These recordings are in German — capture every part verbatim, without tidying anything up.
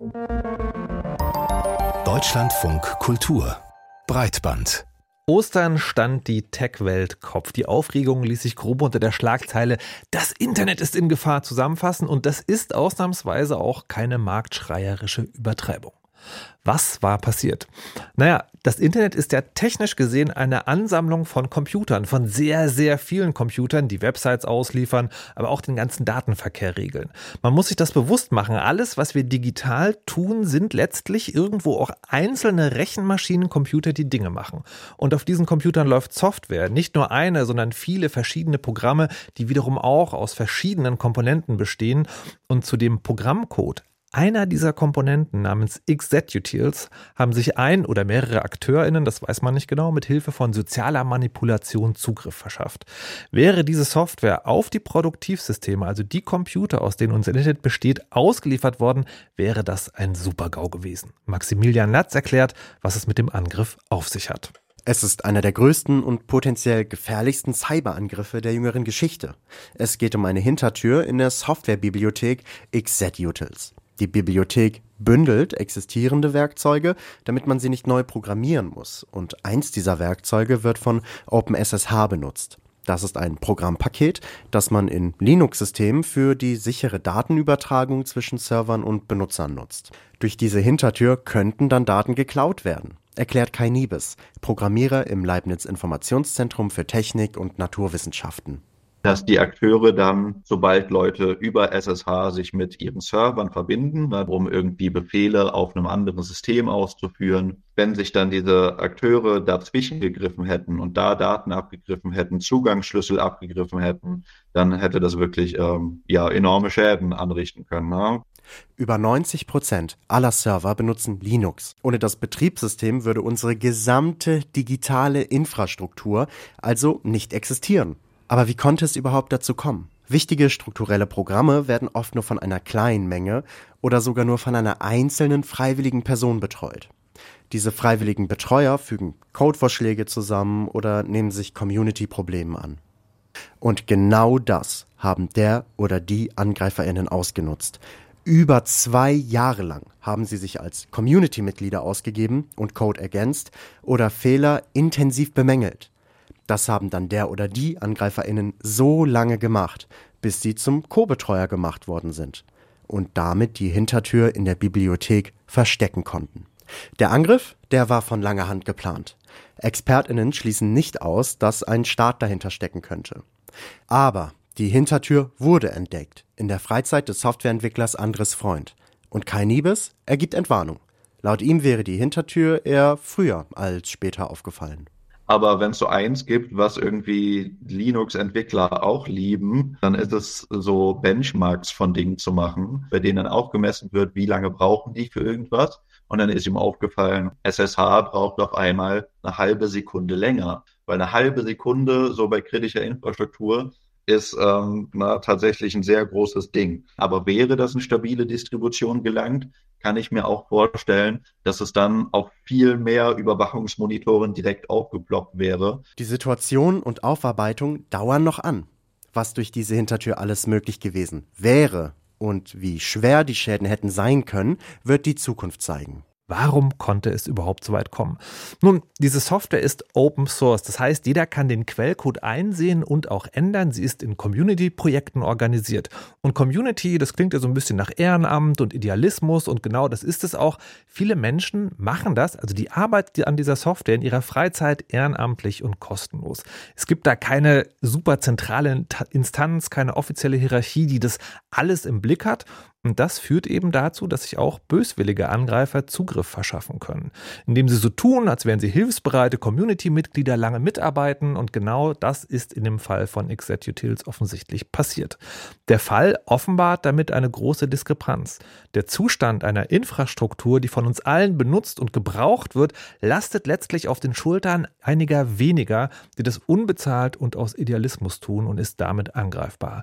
Deutschlandfunk Kultur Breitband. Ostern stand die Tech-Welt Kopf. Die Aufregung ließ sich grob unter der Schlagzeile „Das Internet ist in Gefahr" zusammenfassen, und das ist ausnahmsweise auch keine marktschreierische Übertreibung. Was war passiert? Naja, das Internet ist ja technisch gesehen eine Ansammlung von Computern, von sehr, sehr vielen Computern, die Websites ausliefern, aber auch den ganzen Datenverkehr regeln. Man muss sich das bewusst machen. Alles, was wir digital tun, sind letztlich irgendwo auch einzelne Rechenmaschinen, Computer, die Dinge machen. Und auf diesen Computern läuft Software. Nicht nur eine, sondern viele verschiedene Programme, die wiederum auch aus verschiedenen Komponenten bestehen. Und zu dem Programmcode einer dieser Komponenten namens Executils haben sich ein oder mehrere AkteurInnen, das weiß man nicht genau, mit Hilfe von sozialer Manipulation Zugriff verschafft. Wäre diese Software auf die Produktivsysteme, also die Computer, aus denen unser Internet besteht, ausgeliefert worden, wäre das ein Super-GAU gewesen. Maximilian Latz erklärt, was es mit dem Angriff auf sich hat. Es ist einer der größten und potenziell gefährlichsten Cyberangriffe der jüngeren Geschichte. Es geht um eine Hintertür in der Softwarebibliothek Executils. Die Bibliothek bündelt existierende Werkzeuge, damit man sie nicht neu programmieren muss. Und eins dieser Werkzeuge wird von OpenSSH benutzt. Das ist ein Programmpaket, das man in Linux-Systemen für die sichere Datenübertragung zwischen Servern und Benutzern nutzt. Durch diese Hintertür könnten dann Daten geklaut werden, erklärt Kai Niebes, Programmierer im Leibniz Informationszentrum für Technik und Naturwissenschaften. Dass die Akteure dann, sobald Leute über S S H sich mit ihren Servern verbinden, um irgendwie Befehle auf einem anderen System auszuführen, wenn sich dann diese Akteure dazwischen gegriffen hätten und da Daten abgegriffen hätten, Zugangsschlüssel abgegriffen hätten, dann hätte das wirklich ähm, ja enorme Schäden anrichten können. Ne? Über neunzig Prozent aller Server benutzen Linux. Ohne das Betriebssystem würde unsere gesamte digitale Infrastruktur also nicht existieren. Aber wie konnte es überhaupt dazu kommen? Wichtige strukturelle Programme werden oft nur von einer kleinen Menge oder sogar nur von einer einzelnen freiwilligen Person betreut. Diese freiwilligen Betreuer fügen Codevorschläge zusammen oder nehmen sich Community-Problemen an. Und genau das haben der oder die AngreiferInnen ausgenutzt. Über zwei Jahre lang haben sie sich als Community-Mitglieder ausgegeben und Code ergänzt oder Fehler intensiv bemängelt. Das haben dann der oder die AngreiferInnen so lange gemacht, bis sie zum Co-Betreuer gemacht worden sind und damit die Hintertür in der Bibliothek verstecken konnten. Der Angriff, der war von langer Hand geplant. ExpertInnen schließen nicht aus, dass ein Staat dahinter stecken könnte. Aber die Hintertür wurde entdeckt in der Freizeit des Softwareentwicklers Andres Freund. Und Kai Niebes ergibt Entwarnung. Laut ihm wäre die Hintertür eher früher als später aufgefallen. Aber wenn es so eins gibt, was irgendwie Linux-Entwickler auch lieben, dann ist es so Benchmarks von Dingen zu machen, bei denen dann auch gemessen wird, wie lange brauchen die für irgendwas. Und dann ist ihm aufgefallen, S S H braucht auf einmal eine halbe Sekunde länger. Weil eine halbe Sekunde so bei kritischer Infrastruktur ist ähm, na, tatsächlich ein sehr großes Ding. Aber wäre das eine stabile Distribution gelangt, kann ich mir auch vorstellen, dass es dann auf viel mehr Überwachungsmonitoren direkt aufgeploppt wäre. Die Situation und Aufarbeitung dauern noch an. Was durch diese Hintertür alles möglich gewesen wäre und wie schwer die Schäden hätten sein können, wird die Zukunft zeigen. Warum konnte es überhaupt so weit kommen? Nun, diese Software ist Open Source. Das heißt, jeder kann den Quellcode einsehen und auch ändern. Sie ist in Community-Projekten organisiert. Und Community, das klingt ja so ein bisschen nach Ehrenamt und Idealismus, und genau das ist es auch. Viele Menschen machen das, also die Arbeit an dieser Software in ihrer Freizeit, ehrenamtlich und kostenlos. Es gibt da keine super zentrale Instanz, keine offizielle Hierarchie, die das alles im Blick hat. Und das führt eben dazu, dass sich auch böswillige Angreifer Zugriff verschaffen können, indem sie so tun, als wären sie hilfsbereite Community-Mitglieder, lange mitarbeiten, und genau das ist in dem Fall von Executils offensichtlich passiert. Der Fall offenbart damit eine große Diskrepanz. Der Zustand einer Infrastruktur, die von uns allen benutzt und gebraucht wird, lastet letztlich auf den Schultern einiger weniger, die das unbezahlt und aus Idealismus tun, und ist damit angreifbar.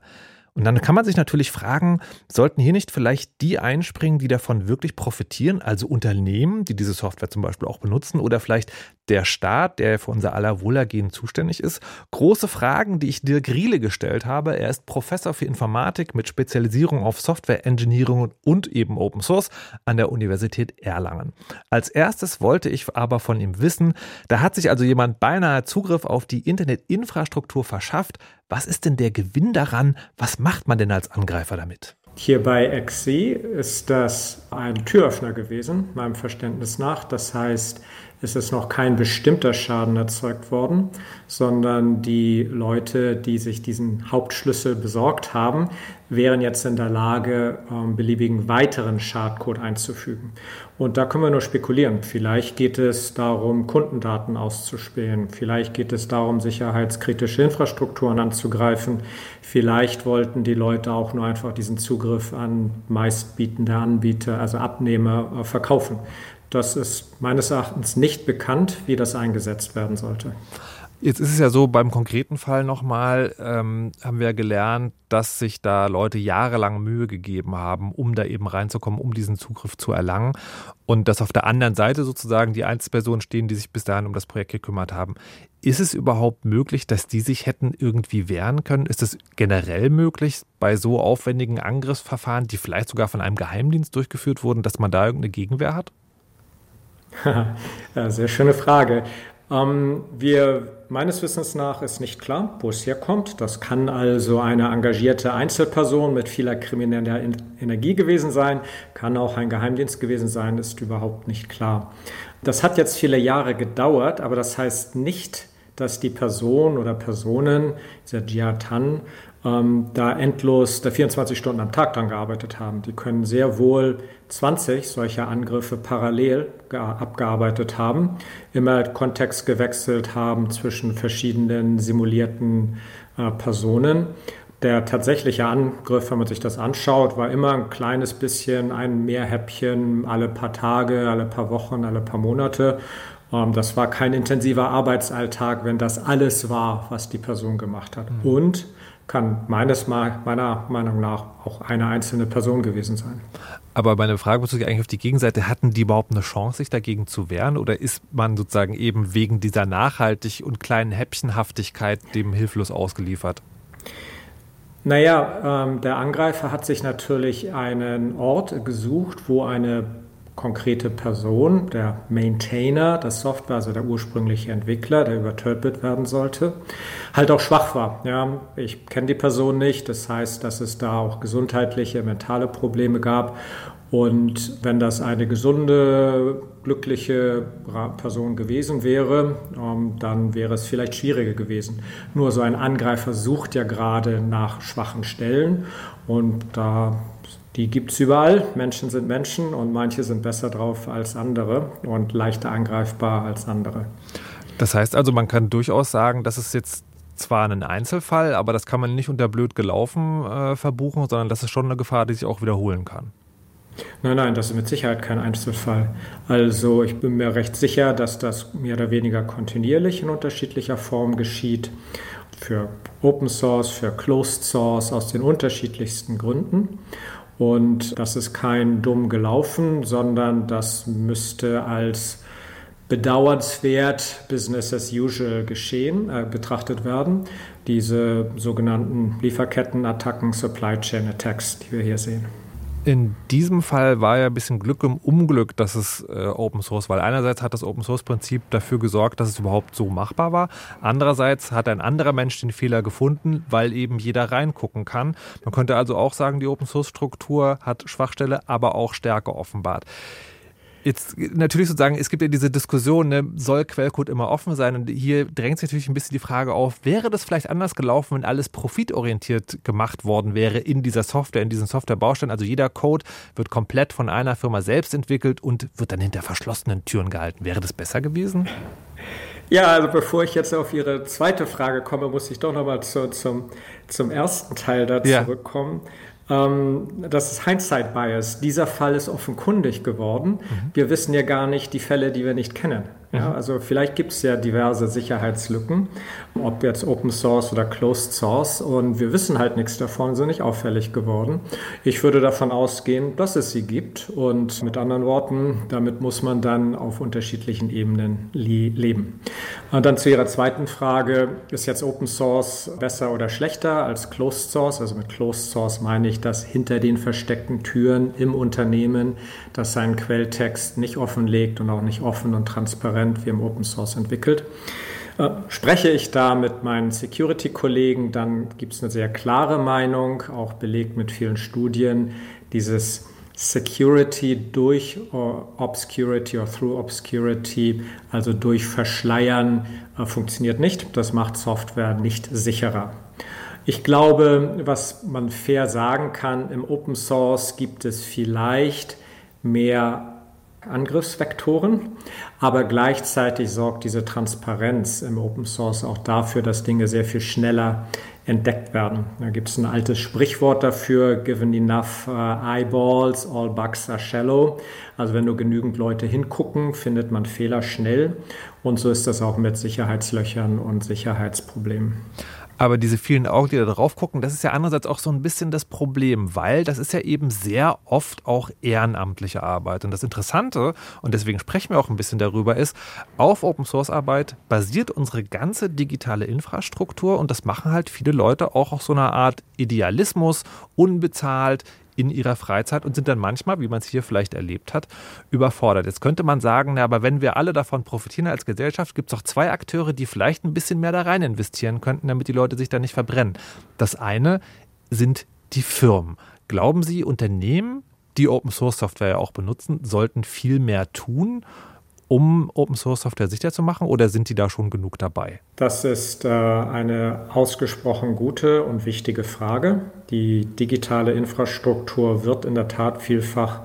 Und dann kann man sich natürlich fragen, sollten hier nicht vielleicht die einspringen, die davon wirklich profitieren, also Unternehmen, die diese Software zum Beispiel auch benutzen, oder vielleicht der Staat, der für unser aller Wohlergehen zuständig ist? Große Fragen, die ich Dirk Riele gestellt habe. Er ist Professor für Informatik mit Spezialisierung auf Software Engineering und eben Open Source an der Universität Erlangen. Als erstes wollte ich aber von ihm wissen, da hat sich also jemand beinahe Zugriff auf die Internetinfrastruktur verschafft. Was ist denn der Gewinn daran? Was macht man denn als Angreifer damit? Hier bei X C ist das ein Türöffner gewesen, meinem Verständnis nach. Das heißt, es ist noch kein bestimmter Schaden erzeugt worden, sondern die Leute, die sich diesen Hauptschlüssel besorgt haben, wären jetzt in der Lage, beliebigen weiteren Schadcode einzufügen. Und da können wir nur spekulieren. Vielleicht geht es darum, Kundendaten auszuspähen. Vielleicht geht es darum, sicherheitskritische Infrastrukturen anzugreifen. Vielleicht wollten die Leute auch nur einfach diesen Zugriff an meistbietende Anbieter, also Abnehmer, verkaufen. Das ist meines Erachtens nicht bekannt, wie das eingesetzt werden sollte. Jetzt ist es ja so, beim konkreten Fall nochmal, ähm, haben wir gelernt, dass sich da Leute jahrelang Mühe gegeben haben, um da eben reinzukommen, um diesen Zugriff zu erlangen. Und dass auf der anderen Seite sozusagen die Einzelpersonen stehen, die sich bis dahin um das Projekt gekümmert haben. Ist es überhaupt möglich, dass die sich hätten irgendwie wehren können? Ist es generell möglich, bei so aufwendigen Angriffsverfahren, die vielleicht sogar von einem Geheimdienst durchgeführt wurden, dass man da irgendeine Gegenwehr hat? Ja, sehr schöne Frage. Ähm, wir, meines Wissens nach ist nicht klar, wo es herkommt. Das kann also eine engagierte Einzelperson mit vieler krimineller Energie gewesen sein, kann auch ein Geheimdienst gewesen sein, ist überhaupt nicht klar. Das hat jetzt viele Jahre gedauert, aber das heißt nicht, dass die Person oder Personen, dieser Jia Tan, ähm, da endlos da vierundzwanzig Stunden am Tag dran gearbeitet haben. Die können sehr wohl zwanzig solcher Angriffe parallel abgearbeitet haben, immer Kontext gewechselt haben zwischen verschiedenen simulierten äh, Personen. Der tatsächliche Angriff, wenn man sich das anschaut, war immer ein kleines bisschen, ein Mehrhäppchen alle paar Tage, alle paar Wochen, alle paar Monate. Ähm, das war kein intensiver Arbeitsalltag, wenn das alles war, was die Person gemacht hat. Mhm. Und kann meines, meiner Meinung nach auch eine einzelne Person gewesen sein. Aber meine Frage bezog sich eigentlich auf die Gegenseite. Hatten die überhaupt eine Chance, sich dagegen zu wehren? Oder ist man sozusagen eben wegen dieser Nachhaltig- und kleinen Häppchenhaftigkeit dem hilflos ausgeliefert? Naja, ähm, der Angreifer hat sich natürlich einen Ort gesucht, wo eine konkrete Person, der Maintainer der Software, also der ursprüngliche Entwickler, der übertötet werden sollte, halt auch schwach war. Ja, ich kenne die Person nicht, das heißt, dass es da auch gesundheitliche, mentale Probleme gab. Und wenn das eine gesunde, glückliche Person gewesen wäre, dann wäre es vielleicht schwieriger gewesen. Nur so ein Angreifer sucht ja gerade nach schwachen Stellen und da die gibt es überall. Menschen sind Menschen und manche sind besser drauf als andere und leichter angreifbar als andere. Das heißt also, man kann durchaus sagen, das ist jetzt zwar ein Einzelfall, aber das kann man nicht unter blöd gelaufen äh, verbuchen, sondern das ist schon eine Gefahr, die sich auch wiederholen kann. Nein, nein, das ist mit Sicherheit kein Einzelfall. Also ich bin mir recht sicher, dass das mehr oder weniger kontinuierlich in unterschiedlicher Form geschieht. Für Open Source, für Closed Source aus den unterschiedlichsten Gründen. Und das ist kein dumm gelaufen, sondern das müsste als bedauernswert Business as usual geschehen, äh, betrachtet werden. Diese sogenannten Lieferkettenattacken, Supply Chain Attacks, die wir hier sehen. In diesem Fall war ja ein bisschen Glück im Unglück, dass es äh, Open Source war. Einerseits hat das Open Source Prinzip dafür gesorgt, dass es überhaupt so machbar war. Andererseits hat ein anderer Mensch den Fehler gefunden, weil eben jeder reingucken kann. Man könnte also auch sagen, die Open Source Struktur hat Schwachstelle, aber auch Stärke offenbart. Jetzt natürlich sozusagen, es gibt ja diese Diskussion, ne, soll Quellcode immer offen sein? Und hier drängt sich natürlich ein bisschen die Frage auf, wäre das vielleicht anders gelaufen, wenn alles profitorientiert gemacht worden wäre in dieser Software, in diesen Softwarebausteinen? Also jeder Code wird komplett von einer Firma selbst entwickelt und wird dann hinter verschlossenen Türen gehalten. Wäre das besser gewesen? Ja, also bevor ich jetzt auf Ihre zweite Frage komme, muss ich doch nochmal zu, zum, zum ersten Teil da ja. zurückkommen. Das ist Hindsight Bias. Dieser Fall ist offenkundig geworden. Mhm. Wir wissen ja gar nicht die Fälle, die wir nicht kennen. Ja, also vielleicht gibt es ja diverse Sicherheitslücken, ob jetzt Open Source oder Closed Source, und wir wissen halt nichts davon, sind nicht auffällig geworden. Ich würde davon ausgehen, dass es sie gibt, und mit anderen Worten, damit muss man dann auf unterschiedlichen Ebenen le- leben. Und dann zu Ihrer zweiten Frage, ist jetzt Open Source besser oder schlechter als Closed Source? Also mit Closed Source meine ich, dass hinter den versteckten Türen im Unternehmen, das seinen Quelltext nicht offenlegt und auch nicht offen und transparent wie im Open Source entwickelt. Äh, spreche ich da mit meinen Security-Kollegen, dann gibt es eine sehr klare Meinung, auch belegt mit vielen Studien, dieses Security durch Obscurity oder through Obscurity, also durch Verschleiern, äh, funktioniert nicht. Das macht Software nicht sicherer. Ich glaube, was man fair sagen kann, im Open Source gibt es vielleicht mehr Angriffsvektoren, aber gleichzeitig sorgt diese Transparenz im Open Source auch dafür, dass Dinge sehr viel schneller entdeckt werden. Da gibt es ein altes Sprichwort dafür: given enough uh, eyeballs, all bugs are shallow. Also wenn nur genügend Leute hingucken, findet man Fehler schnell, und so ist das auch mit Sicherheitslöchern und Sicherheitsproblemen. Aber diese vielen Augen, die da drauf gucken, das ist ja andererseits auch so ein bisschen das Problem, weil das ist ja eben sehr oft auch ehrenamtliche Arbeit. Und das Interessante, und deswegen sprechen wir auch ein bisschen darüber, ist, auf Open-Source-Arbeit basiert unsere ganze digitale Infrastruktur, und das machen halt viele Leute auch auf so einer Art Idealismus, unbezahlt, in ihrer Freizeit, und sind dann manchmal, wie man es hier vielleicht erlebt hat, überfordert. Jetzt könnte man sagen, na, aber wenn wir alle davon profitieren als Gesellschaft, gibt es auch zwei Akteure, die vielleicht ein bisschen mehr da rein investieren könnten, damit die Leute sich da nicht verbrennen. Das eine sind die Firmen. Glauben Sie, Unternehmen, die Open-Source-Software ja auch benutzen, sollten viel mehr tun, um Open-Source-Software sicher zu machen, oder sind die da schon genug dabei? Das ist äh, eine ausgesprochen gute und wichtige Frage. Die digitale Infrastruktur wird in der Tat vielfach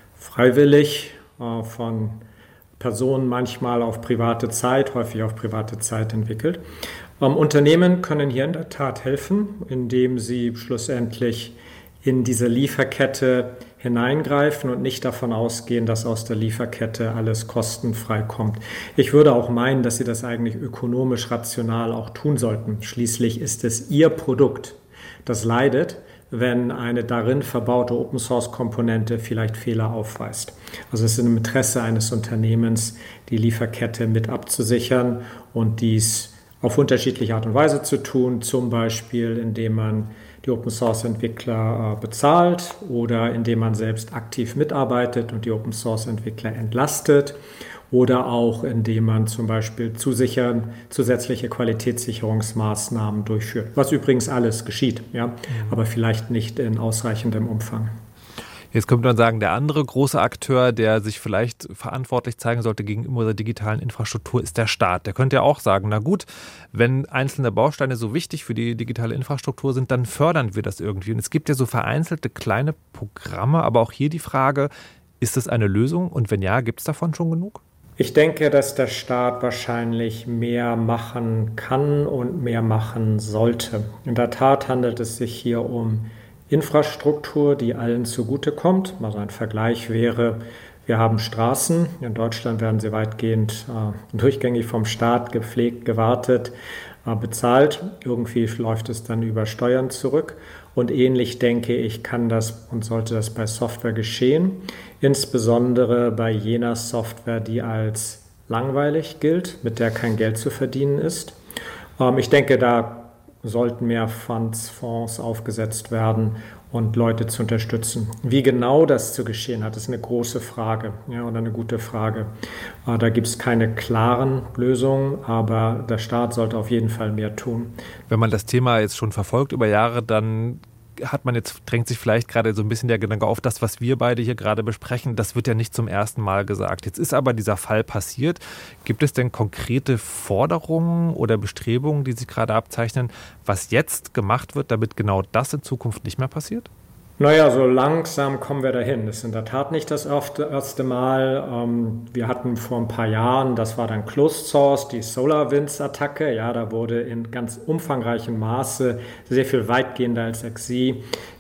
freiwillig äh, von Personen, manchmal auf private Zeit, häufig auf private Zeit entwickelt. Ähm, Unternehmen können hier in der Tat helfen, indem sie schlussendlich in diese Lieferkette hineingreifen und nicht davon ausgehen, dass aus der Lieferkette alles kostenfrei kommt. Ich würde auch meinen, dass sie das eigentlich ökonomisch rational auch tun sollten. Schließlich ist es ihr Produkt, das leidet, wenn eine darin verbaute Open-Source-Komponente vielleicht Fehler aufweist. Also es ist im Interesse eines Unternehmens, die Lieferkette mit abzusichern und dies auf unterschiedliche Art und Weise zu tun, zum Beispiel indem man die Open-Source-Entwickler äh, bezahlt oder indem man selbst aktiv mitarbeitet und die Open-Source-Entwickler entlastet, oder auch indem man zum Beispiel zusichern, zusätzliche Qualitätssicherungsmaßnahmen durchführt. Was übrigens alles geschieht, ja, mhm. aber vielleicht nicht in ausreichendem Umfang. Jetzt könnte man sagen, der andere große Akteur, der sich vielleicht verantwortlich zeigen sollte gegenüber der digitalen Infrastruktur, ist der Staat. Der könnte ja auch sagen, na gut, wenn einzelne Bausteine so wichtig für die digitale Infrastruktur sind, dann fördern wir das irgendwie. Und es gibt ja so vereinzelte kleine Programme, aber auch hier die Frage, ist das eine Lösung? Und wenn ja, gibt es davon schon genug? Ich denke, dass der Staat wahrscheinlich mehr machen kann und mehr machen sollte. In der Tat handelt es sich hier um Infrastruktur, die allen zugutekommt. Also ein Vergleich wäre, wir haben Straßen. In Deutschland werden sie weitgehend äh, durchgängig vom Staat gepflegt, gewartet, äh, bezahlt. Irgendwie läuft es dann über Steuern zurück. Und ähnlich, denke ich, kann das und sollte das bei Software geschehen. Insbesondere bei jener Software, die als langweilig gilt, mit der kein Geld zu verdienen ist. Ähm, ich denke, da sollten mehr Funds, Fonds aufgesetzt werden und Leute zu unterstützen. Wie genau das zu geschehen hat, ist eine große Frage, ja, oder eine gute Frage. Da gibt es keine klaren Lösungen, aber der Staat sollte auf jeden Fall mehr tun. Wenn man das Thema jetzt schon verfolgt über Jahre, dann hat man jetzt, drängt sich vielleicht gerade so ein bisschen der Gedanke auf, das, was wir beide hier gerade besprechen, das wird ja nicht zum ersten Mal gesagt. Jetzt ist aber dieser Fall passiert. Gibt es denn konkrete Forderungen oder Bestrebungen, die sich gerade abzeichnen, was jetzt gemacht wird, damit genau das in Zukunft nicht mehr passiert? Naja, so langsam kommen wir dahin. Das ist in der Tat nicht das erste Mal. Wir hatten vor ein paar Jahren, das war dann Closed Source, die SolarWinds-Attacke. Ja, da wurde in ganz umfangreichem Maße, sehr viel weitgehender als X I,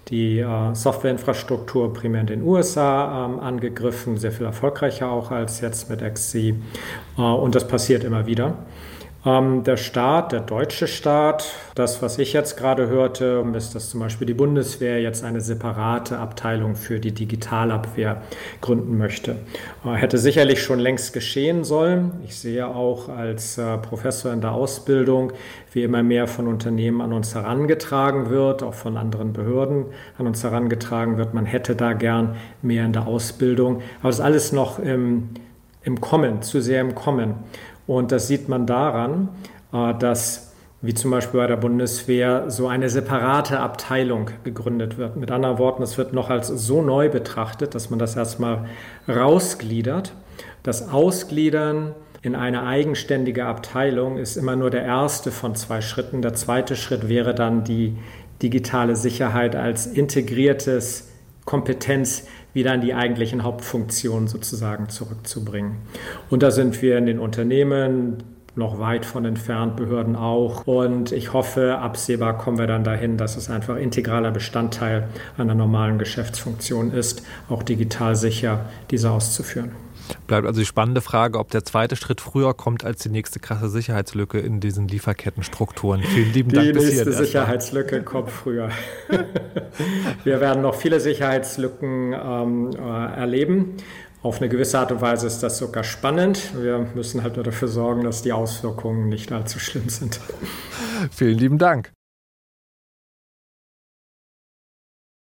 die äh, Softwareinfrastruktur primär in den U S A ähm, angegriffen, sehr viel erfolgreicher auch als jetzt mit X C. Äh, und das passiert immer wieder. Ähm, der Staat, der deutsche Staat, das, was ich jetzt gerade hörte, ist, dass zum Beispiel die Bundeswehr jetzt eine separate Abteilung für die Digitalabwehr gründen möchte. Äh, hätte sicherlich schon längst geschehen sollen. Ich sehe auch als äh, Professor in der Ausbildung, wie immer mehr von Unternehmen an uns herangetragen wird, auch von anderen Behörden an uns herangetragen wird. Man hätte da gern mehr in der Ausbildung. Aber das ist alles noch im, im Kommen, zu sehr im Kommen. Und das sieht man daran, dass, wie zum Beispiel bei der Bundeswehr, so eine separate Abteilung gegründet wird. Mit anderen Worten, es wird noch als so neu betrachtet, dass man das erstmal rausgliedert. Das Ausgliedern in eine eigenständige Abteilung ist immer nur der erste von zwei Schritten. Der zweite Schritt wäre dann die digitale Sicherheit als integriertes Kompetenz wieder an die eigentlichen Hauptfunktionen sozusagen zurückzubringen. Und da sind wir in den Unternehmen noch weit von entfernt, Behörden auch. Und ich hoffe, absehbar kommen wir dann dahin, dass es einfach integraler Bestandteil einer normalen Geschäftsfunktion ist, auch digital sicher diese auszuführen. Bleibt also die spannende Frage, ob der zweite Schritt früher kommt als die nächste krasse Sicherheitslücke in diesen Lieferkettenstrukturen. Vielen lieben Dank. Die bis nächste Sicherheitslücke kommt früher. Wir werden noch viele Sicherheitslücken ähm, äh, erleben. Auf eine gewisse Art und Weise ist das sogar spannend. Wir müssen halt nur dafür sorgen, dass die Auswirkungen nicht allzu schlimm sind. Vielen lieben Dank.